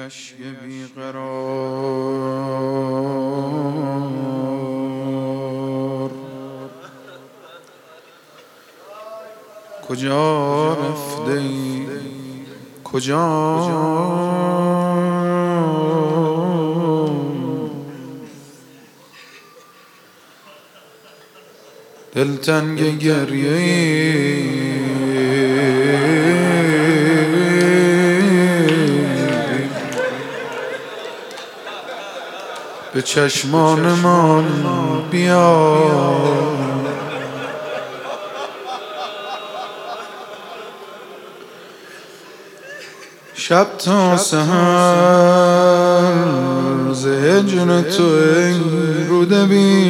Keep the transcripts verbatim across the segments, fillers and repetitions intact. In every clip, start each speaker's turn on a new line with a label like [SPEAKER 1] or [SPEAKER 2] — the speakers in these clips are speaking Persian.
[SPEAKER 1] اشک بیقرار کجا رفته ای کجا دلتنگ گریه ای به چشمانمان بیا شب تا سحر ز هجر تو ای رود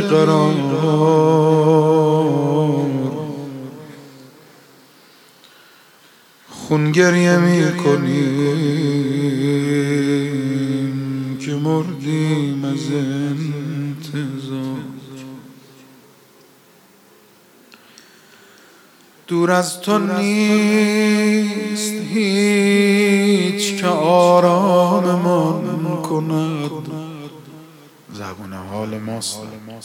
[SPEAKER 1] بیقرار خون گریه می کنیم که مردیم از انتظار دور از تو نیست هیچ که آراممان کند زبون حال ماست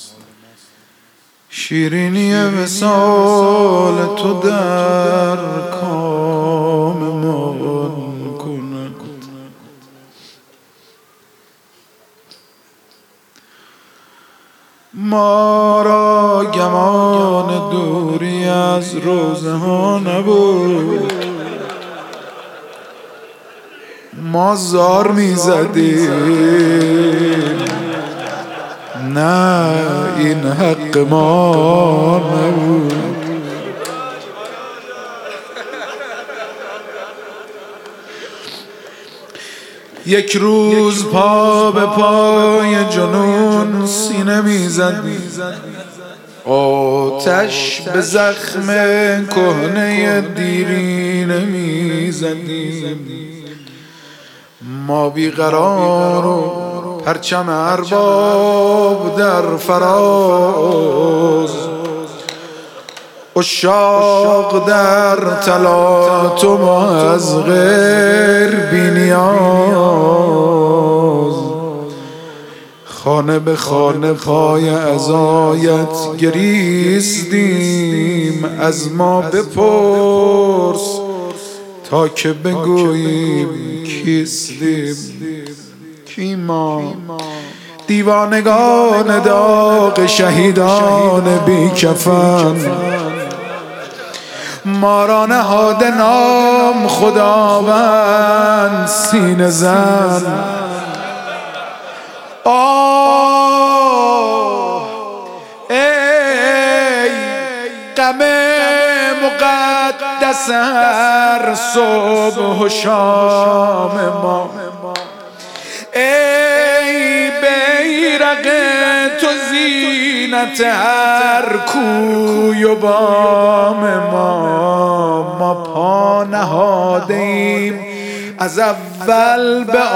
[SPEAKER 1] شیرینی وصال تو در کاممان کند ما را گمان دوری از روزه ها نبود ما زار می زدیم نه این حق ما نبود یک روز پا به پای جنون سینه می زدیم آتش به زخم کهنه دیرینه می زدیم ما بیقرار و پرچم ارباب در فراز عشاق در تلاطم از غیر بی نیاز خانه به خانه پای عزایت گریستیم از ما بپرس تا که بگوییم کیستیم کی ما دیوانگان داغ شهیدان بی کفن ما را نهاده نام خداوند سینه زن آه ای غم مقدس هر صبح و شام ما ای بیرق تو زینت هر کوی و بام ما ما پا نهادیم از اول به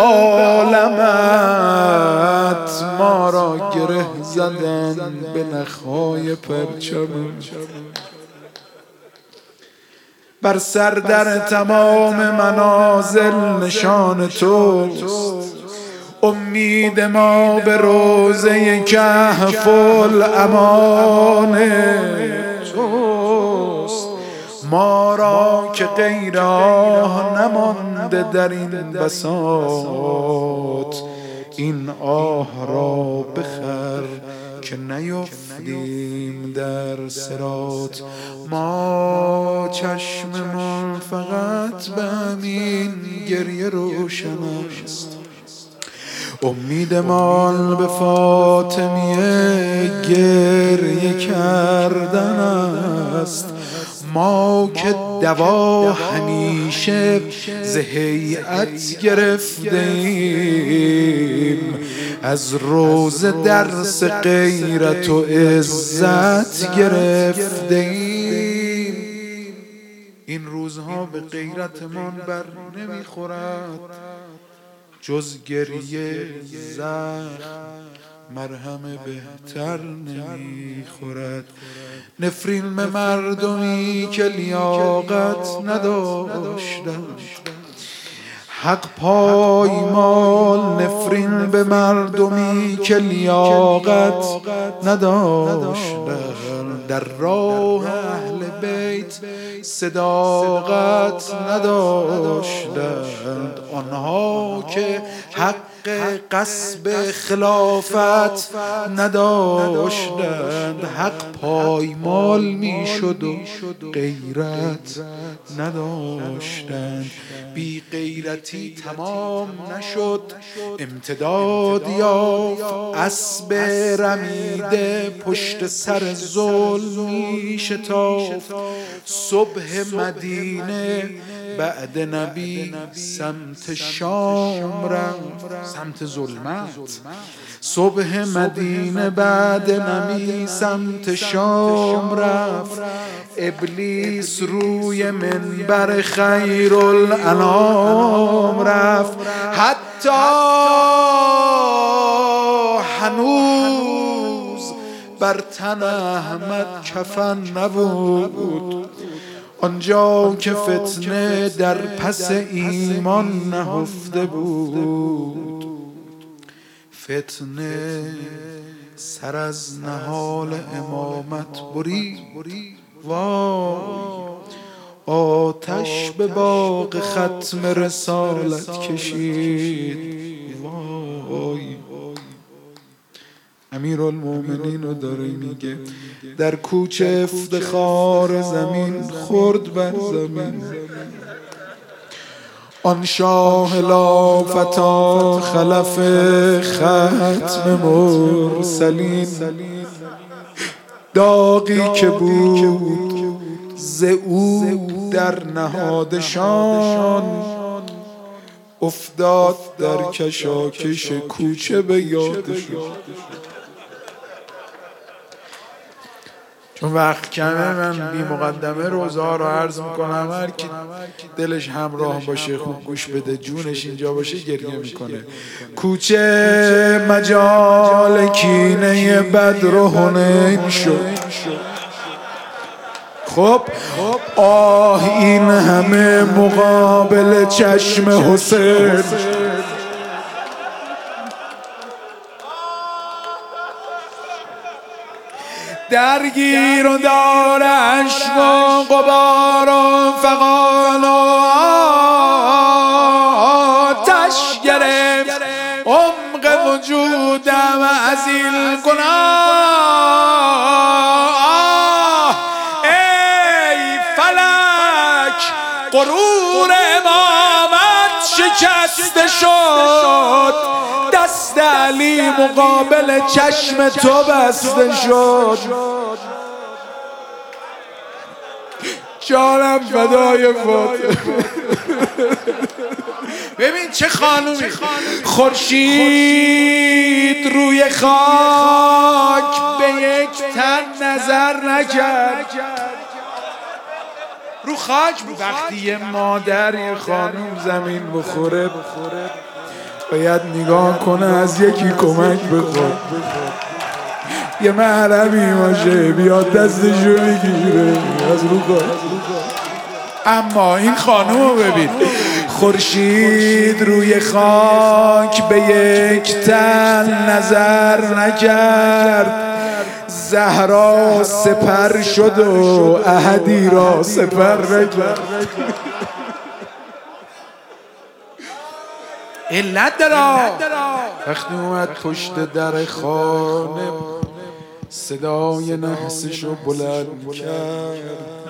[SPEAKER 1] عالمت ما را گره زدن به نخهای پرچم بر سر در تمام منازل نشان توست امید ما به روضه کهف الامان توست ما را که غیر آه نمانده در این بساط این آه را بخر که نیفتیم در صراط ما چشممان فقط به همین گریه روشن است امیدمان به فاطمیه گریه کردن است ما که دوا همیشه ز هیئت گرفتیم از روزه درس غیرت و عزت گرفتیم این روزها به غیرتمان بر نمیخورد جز گریه زخم مرهم بهتر نمیخورد نفرین به مردمی که لیاقت نداشتند حق پایمال نفرین به مردمی که لیاقت نداشتند، در راه اهل بیت صداقت نداشتند. آنها که حق غصب خلافت نداشتند، حق پایمال میشد و غیرت نداشتند. بی غیرتی تمام نشد، امتداد یافت اسب رمیده پشت سر ظلم می شتافت. صبح مدینه بعد نبی سمت شام رفت، سمت ظلمت. صبح مدینه بعد نبی سمت شام رفت. ابلیس روی منبر خیرالانام رفت. حتی هنوز بر تن احمد کفن نبود، آنجا که فتنه در پس ایمان نهفته بود. فتنه سر از نهال امامت برید، وای آتش به باغ ختم رسالت کشید. وای امیرالمومنین رو داره میگه در کوچه افتخار زمین خورد بر زمین. آن شاه لا فتا خلف ختم مرسلین، داغی که بود ز او در نهادشان، افتاد در کشاکش کوچه به یادشان. چون وقت کمه من بی مقدمه روزها رو عرض میکنم، هر کی دلش همراه باشه خوب گوش بده، جونش اینجا باشه گریه میکنه. کوچه مجال کینه بدر و حنین شد. خب آه این همه مقابل چشم حسین، درگیر و دار عشق و غبار و فغان و آتش گرفت عمق وجودم از این گناه. ای فلک غرور امامت شکسته شد، دست علی مقابل چشم تو بسته شد. جانم فدای فاطمه. ببین چه خانومی، خورشید روی خاک به یک تن نظر نکرد، رو خاک بود. وقتی یه مادر یه خانوم زمین بخوره باید نگاه کنه از یکی کمک بخواد، یه محرمی باشه بیاد دستشو بگیره از رو خاک. اما این خانوم ببین، خورشید روی خاک به یک تن نظر نکرد، زهرا سپر شد و احدی را سپر نکرد. علت دارا وقتی اومد پشت در خانه صدای نحسشو بلند کرد.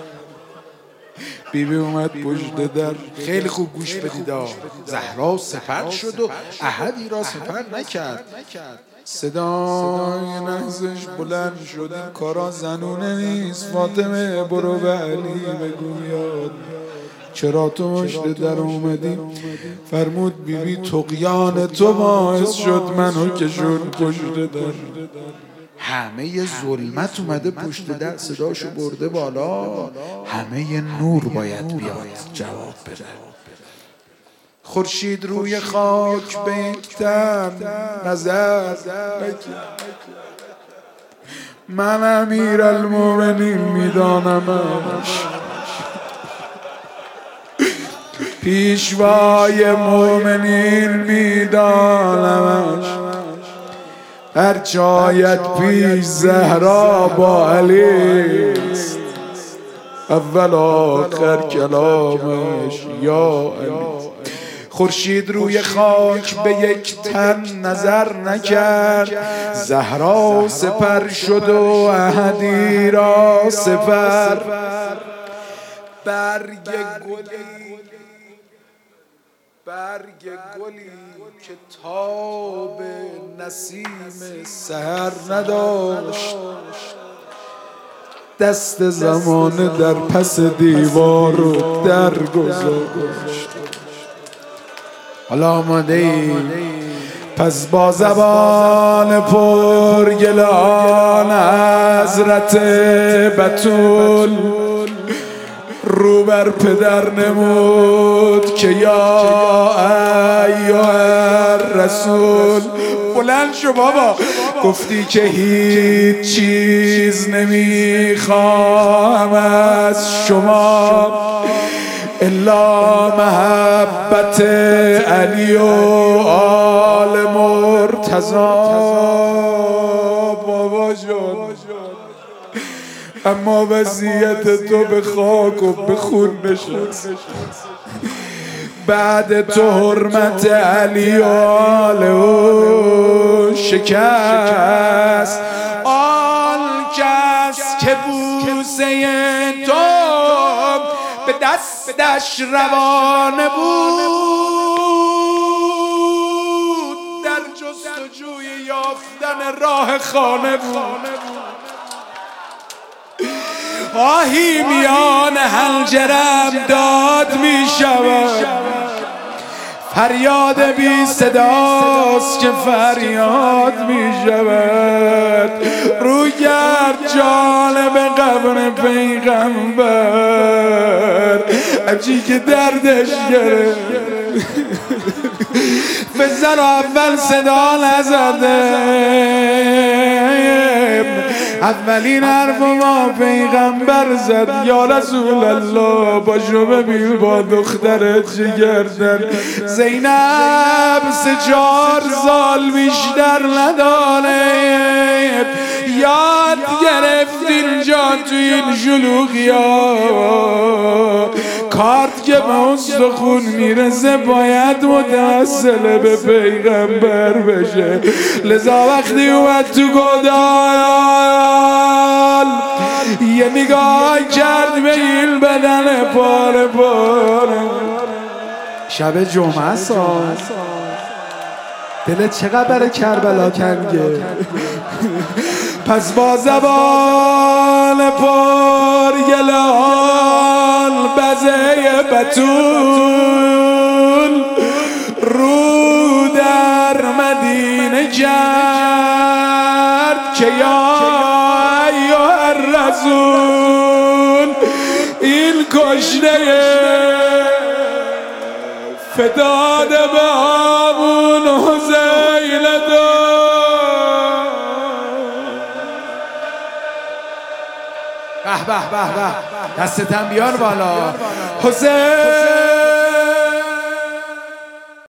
[SPEAKER 1] بیبی اومد پشت در، خیلی خوب گوش بدیدا، زهرا سپر شد و احدی را سپر نکرد. صدای نحسش بلند شد، این کارا زنونه نیست. فاطمه برو به علی بگو بیاد چرا تو پشت در اومدی؟ فرمود بیبی طغیان تو باعث شد منو کشون پشت در. همه ظلمت اومده پشت در، صداشو برده بالا، همه نور باید بیاد جواب بده. خورشید روی خاک به یک تن نظر نکرد. من امیرالمومنین میدانمش، پیشوای مومنین میدانمش، هر جایت پیش زهرا با علیست، اول آخر کلامش یا علی. خورشید روی خاک به یک تن نظر نکرد، زهرا سپر شد و احدی را سپر. برگ گلی برگ گلی که تاب نسیم سحر نداشت، دست زمانه در پس دیوار رو در گذاشت. حالا آماده ای؟ پس با زبان پرگلان حضرت بتول رو بر پدر نمود که یا ایها رسول. بلند شو بابا. گفتی که هیچ چیز نمیخوام از شما الا محبت علی و آل مرتضی. بابا جان اما وصیت تو به خاک و به خون نشست. بعد تو حرمت علی و آل او شکست. آن کس که بوسه تو به دستش روانه بود، در جستجوی یافتن راه خانه بود. آهی میان حنجرم داد می شود، فریاد بی صداست که فریاد می شود. رو گرد جانب قبر پیغمبر، عجی که دردش گرفت. بزن اول صدا نزده، اولین حرف ما پیغمبر زد یا رسول الله باشو ببین با دخترت جگردن زینب سه چهار سال بیشتر نداره. یاد گرفت اینجا تو این شلوغی ها کارت که به استخون میرسه باید متوسل به پیغمبر بشه. لذا وقتی اومد تو گودال یه نگاه کرد به این بدن پاره پاره. شب جمعه ساز دلت چقدر برای کربلا کنگه. پس با زبان پرگلان بزه بتول رو در مدینه کرد که یا ایها الرسول این کشته فداد به آمون حسین دار. به به به به دستتم بیار بالا. حسین